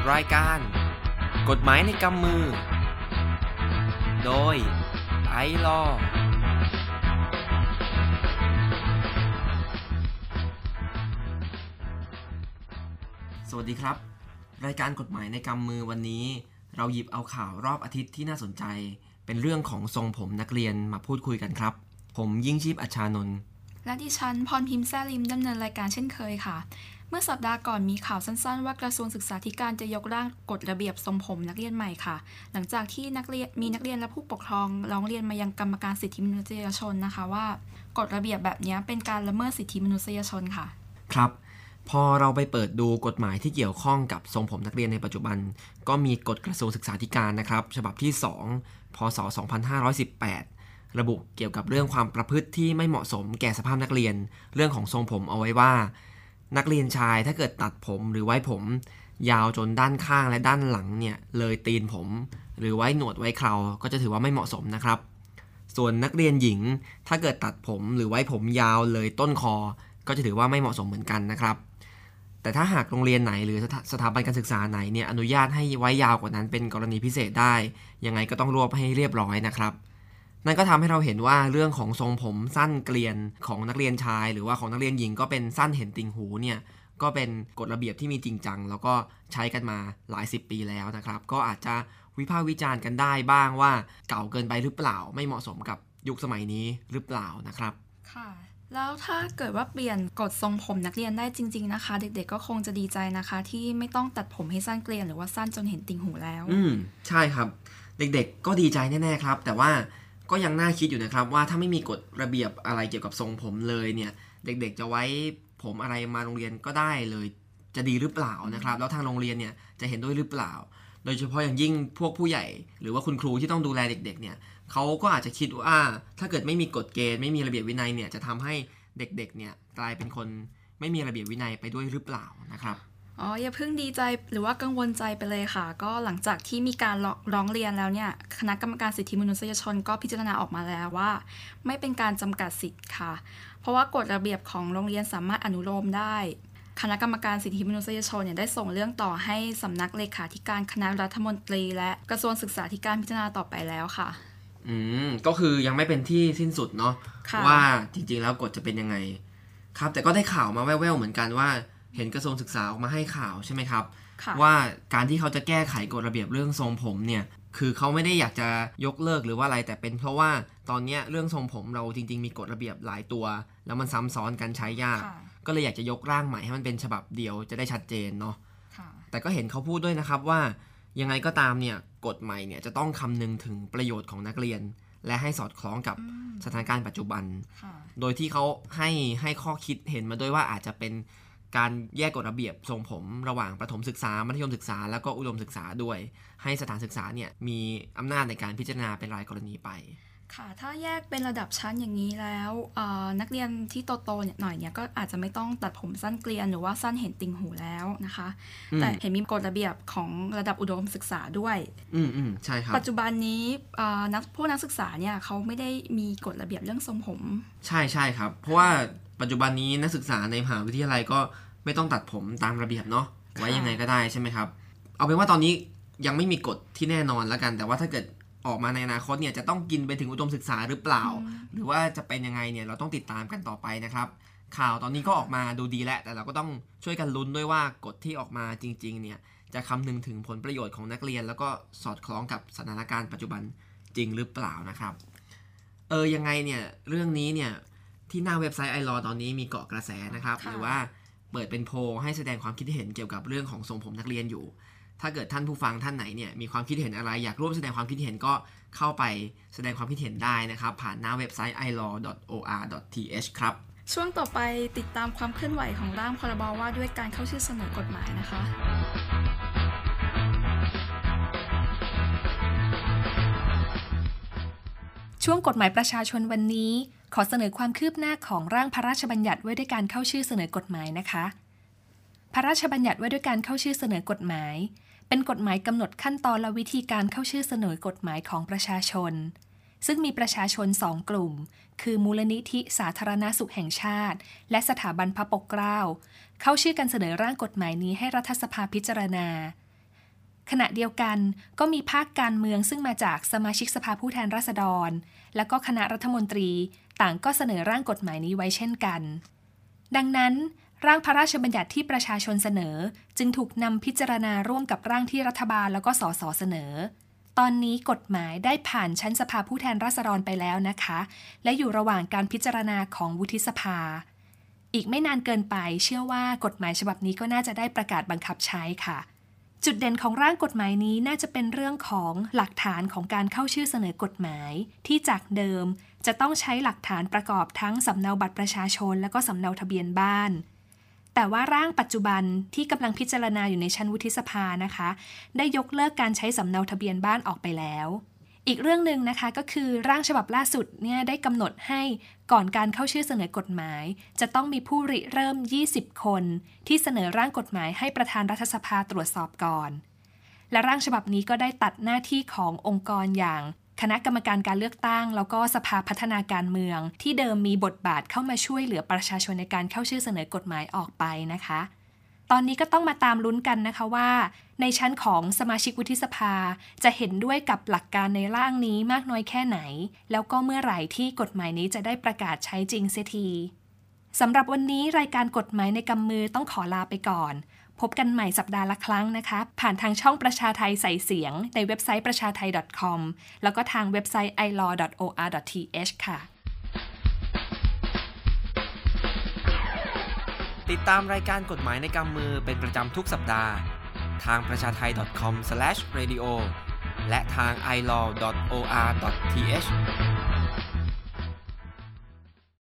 รายการกฎหมายในกำมือโดยไอลอสวัสดีครับรายการกฎหมายในกำมือวันนี้เราหยิบเอาข่าวรอบอาทิตย์ที่น่าสนใจเป็นเรื่องของทรงผมนักเรียนมาพูดคุยกันครับผมยิ่งชีพอัชชานนท์และดิฉันพรพิมพ์แซ่ลิมดำเนินรายการเช่นเคยค่ะเมื่อสัปดาห์ก่อนมีข่าวสั้นๆว่ากระทรวงศึกษาธิการจะยกร่างกฎระเบียบทรงผมนักเรียนใหม่ค่ะหลังจากที่มีนักเรียนและผู้ปกครองร้องเรียนมายังกรรมการสิทธิมนุษยชนนะคะว่ากฎระเบียบแบบนี้เป็นการละเมิดสิทธิมนุษยชนค่ะครับพอเราไปเปิดดูกฎหมายที่เกี่ยวข้องกับทรงผมนักเรียนในปัจจุบันก็มีกฎกระทรวงศึกษาธิการนะครับฉบับที่2พศ2518ระบุเกี่ยวกับเรื่องความประพฤติที่ไม่เหมาะสมแก่สภาพนักเรียนเรื่องของทรงผมเอาไว้ว่านักเรียนชายถ้าเกิดตัดผมหรือไว้ผมยาวจนด้านข้างและด้านหลังเนี่ยเลยตีนผมหรือไว้หนวดไว้เคราก็จะถือว่าไม่เหมาะสมนะครับส่วนนักเรียนหญิงถ้าเกิดตัดผมหรือไว้ผมยาวเลยต้นคอก็จะถือว่าไม่เหมาะสมเหมือนกันนะครับแต่ถ้าหากโรงเรียนไหนหรือสถาบันการศึกษาไหนเนี่ยอนุญาตให้ไว้ยาวกว่านั้นเป็นกรณีพิเศษได้ยังไงก็ต้องรวบให้เรียบร้อยนะครับนั่นก็ทำให้เราเห็นว่าเรื่องของทรงผมสั้นเกลียนของนักเรียนชายหรือว่าของนักเรียนหญิงก็เป็นสั้นเห็นติ่งหูเนี่ยก็เป็นกฎระเบียบที่มีจริงจังแล้วก็ใช้กันมาหลาย10ปีแล้วนะครับก็อาจจะวิพากษ์วิจารณ์กันได้บ้างว่าเก่าเกินไปหรือเปล่าไม่เหมาะสมกับยุคสมัยนี้หรือเปล่านะครับค่ะแล้วถ้าเกิดว่าเปลี่ยนกฎทรงผมนักเรียนได้จริงๆนะคะเด็กๆก็คงจะดีใจนะคะที่ไม่ต้องตัดผมให้สั้นเกลียนหรือว่าสั้นจนเห็นติ่งหูแล้วใช่ครับเด็กๆก็ดีใจแน่ๆครับแต่ว่าก็ยังน่าคิดอยู่นะครับว่าถ้าไม่มีกฎระเบียบอะไรเกี่ยวกับทรงผมเลยเนี่ยเด็กๆจะไว้ผมอะไรมาโรงเรียนก็ได้เลยจะดีหรือเปล่านะครับแล้วทางโรงเรียนเนี่ยจะเห็นด้วยหรือเปล่าโดยเฉพาะอย่างยิ่งพวกผู้ใหญ่หรือว่าคุณครูที่ต้องดูแลเด็กๆเนี่ยเขาก็อาจจะคิดว่าถ้าเกิดไม่มีกฎเกณฑ์ไม่มีระเบียบวินัยเนี่ยจะทำให้เด็กๆเนี่ยกลายเป็นคนไม่มีระเบียบวินัยไปด้วยหรือเปล่านะครับอย่าเพิ่งดีใจหรือว่ากังวลใจไปเลยค่ะก็หลังจากที่มีการร้องเรียนแล้วเนี่ยคณะกรรมการสิทธิมนุษยชนก็พิจารณาออกมาแล้วว่าไม่เป็นการจำกัดสิทธิ์ค่ะเพราะว่ากฎระเบียบของโรงเรียนสามารถอนุโลมได้คณะกรรมการสิทธิมนุษยชนเนี่ยได้ส่งเรื่องต่อให้สำนักเลขาธิการคณะรัฐมนตรีและกระทรวงศึกษาธิการพิจารณาต่อไปแล้วค่ะก็คือยังไม่เป็นที่สิ้นสุดเนาะว่าจริงๆแล้วกฎจะเป็นยังไงครับแต่ก็ได้ข่าวมาแว่วๆเหมือนกันว่าเห็นกระทรวงศึกษาออกมาให้ข่าวใช่ไหมครับว่าการที่เขาจะแก้ไขกฎระเบียบเรื่องทรงผมเนี่ยคือเขาไม่ได้อยากจะยกเลิกหรือว่าอะไรแต่เป็นเพราะว่าตอนนี้เรื่องทรงผมเราจริงๆมีกฎระเบียบหลายตัวแล้วมันซ้ำซ้อนกันใช้ยากก็เลยอยากจะยกร่างใหม่ให้มันเป็นฉบับเดียวจะได้ชัดเจนเนาะแต่ก็เห็นเขาพูดด้วยนะครับว่ายังไงก็ตามเนี่ยกฎใหม่เนี่ยจะต้องคำนึงถึงประโยชน์ของนักเรียนและให้สอดคล้องกับสถานการณ์ปัจจุบันโดยที่เขาให้ข้อคิดเห็นมาด้วยว่าอาจจะเป็นการแยกกฎระเบียบทรงผมระหว่างประถมศึกษามัธยมศึกษาแล้วก็อุดมศึกษาด้วยให้สถานศึกษาเนี่ยมีอำนาจในการพิจารณาเป็นรายกรณีไปค่ะถ้าแยกเป็นระดับชั้นอย่างนี้แล้วนักเรียนที่โตๆหน่อยเนี่ยก็อาจจะไม่ต้องตัดผมสั้นเกลียนหรือว่าสั้นเห็นติ่งหูแล้วนะคะแต่เห็นมีกฎระเบียบของระดับอุดมศึกษาด้วยใช่ครับปัจจุบันนี้พวกนักศึกษาเนี่ยเขาไม่ได้มีกฎระเบียบเรื่องทรงผมใช่ครับเพราะว่าปัจจุบันนี้นักศึกษาในมหาวิทยาลัยก็ไม่ต้องตัดผมตามระเบียบเนาะไว้ยังไงก็ได้ใช่ไหมครับเอาเป็นว่าตอนนี้ยังไม่มีกฎที่แน่นอนแล้วกันแต่ว่าถ้าเกิดออกมาในอนาคตเนี่ยจะต้องกินไปถึงอุดมศึกษาหรือเปล่าหรือว่าจะเป็นยังไงเนี่ยเราต้องติดตามกันต่อไปนะครับข่าวตอนนี้ก็ออกมาดูดีแล้วแต่เราก็ต้องช่วยกันลุ้นด้วยว่ากฎที่ออกมาจริงๆเนี่ยจะคำนึงถึงผลประโยชน์ของนักเรียนแล้วก็สอดคล้องกับสถานการณ์ปัจจุบันจริงหรือเปล่านะครับยังไงเนี่ยเรื่องนี้เนี่ยที่หน้าเว็บไซต์ iLaw ตอนนี้มีเกาะกระแสนะครับหรือว่าเปิดเป็นโพลให้แสดงความคิดเห็นเกี่ยวกับเรื่องของทรงผมนักเรียนอยู่ถ้าเกิดท่านผู้ฟังท่านไหนเนี่ยมีความคิดเห็นอะไรอยากร่วมแสดงความคิดเห็นก็เข้าไปแสดงความคิดเห็นได้นะครับผ่านหน้าเว็บไซต์ ilaw.or.th ครับช่วงต่อไปติดตามความเคลื่อนไหวของร่างพรบว่าด้วยการเข้าชื่อเสนอกฎหมายนะคะช่วงกฎหมายประชาชนวันนี้ขอเสนอความคืบหน้าของร่างพระราชบัญญัติว่าด้วยการเข้าชื่อเสนอกฎหมายนะคะพระราชบัญญัติว่าด้วยการเข้าชื่อเสนอกฎหมายเป็นกฎหมายกำหนดขั้นตอนและวิธีการเข้าชื่อเสนอกฎหมายของประชาชนซึ่งมีประชาชน2กลุ่มคือมูลนิธิสาธารณสุขแห่งชาติและสถาบันพระปกเกล้าเข้าชื่อกันเสนอร่างกฎหมายนี้ให้รัฐสภาพิจารณาขณะเดียวกันก็มีภาคการเมืองซึ่งมาจากสมาชิกสภาผู้แทนราษฎรและก็คณะรัฐมนตรีต่างก็เสนอร่างกฎหมายนี้ไว้เช่นกันดังนั้นร่างพระราชบัญญัติที่ประชาชนเสนอจึงถูกนำพิจารณาร่วมกับร่างที่รัฐบาลแล้วก็สสเสนอตอนนี้กฎหมายได้ผ่านชั้นสภาผู้แทนราษฎรไปแล้วนะคะและอยู่ระหว่างการพิจารณาของวุฒิสภาอีกไม่นานเกินไปเชื่อว่ากฎหมายฉบับนี้ก็น่าจะได้ประกาศบังคับใช้ค่ะจุดเด่นของร่างกฎหมายนี้น่าจะเป็นเรื่องของหลักฐานของการเข้าชื่อเสนอกฎหมายที่จากเดิมจะต้องใช้หลักฐานประกอบทั้งสำเนาบัตรประชาชนและก็สำเนาทะเบียนบ้านแต่ว่าร่างปัจจุบันที่กำลังพิจารณาอยู่ในชั้นวุฒิสภานะคะได้ยกเลิกการใช้สำเนาทะเบียนบ้านออกไปแล้วอีกเรื่องนึงนะคะก็คือร่างฉบับล่าสุดเนี่ยได้กำหนดให้ก่อนการเข้าชื่อเสนอกฎหมายจะต้องมีผู้ริเริ่ม20คนที่เสนอร่างกฎหมายให้ประธานรัฐสภาตรวจสอบก่อนและร่างฉบับนี้ก็ได้ตัดหน้าที่ขององค์กรอย่างคณะกรรมการการเลือกตั้งแล้วก็สภาพัฒนาการเมืองที่เดิมมีบทบาทเข้ามาช่วยเหลือประชาชนในการเข้าชื่อเสนอกฎหมายออกไปนะคะตอนนี้ก็ต้องมาตามลุ้นกันนะคะว่าในชั้นของสมาชิกวุฒิสภาจะเห็นด้วยกับหลักการในร่างนี้มากน้อยแค่ไหนแล้วก็เมื่อไหร่ที่กฎหมายนี้จะได้ประกาศใช้จริงเสียทีสำหรับวันนี้รายการกฎหมายในกำมือต้องขอลาไปก่อนพบกันใหม่สัปดาห์ละครั้งนะคะผ่านทางช่องประชาไทยใส่เสียงในเว็บไซต์ประชาไทย .com แล้วก็ทางเว็บไซต์ ilaw.or.th ค่ะติดตามรายการกฎหมายในกำมือเป็นประจำทุกสัปดาห์ทางประชาไทย .com/radio และทางilaw.or.th